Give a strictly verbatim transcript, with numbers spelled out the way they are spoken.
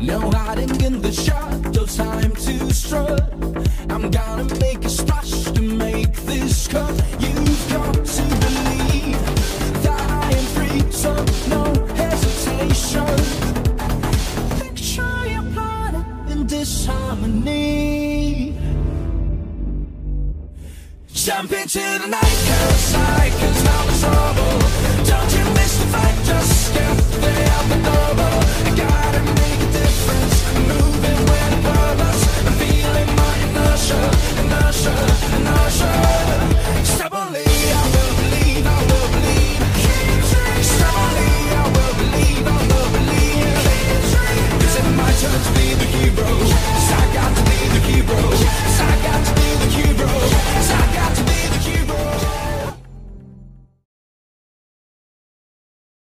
No hiding in the shadows, time to strut. I'm gonna make a splash to make this cut. You've got to believe that I am free, so no hesitation. Picture your planet in disharmony. Jump into the night, cause I, cause now the trouble. Don't you miss the fight, just get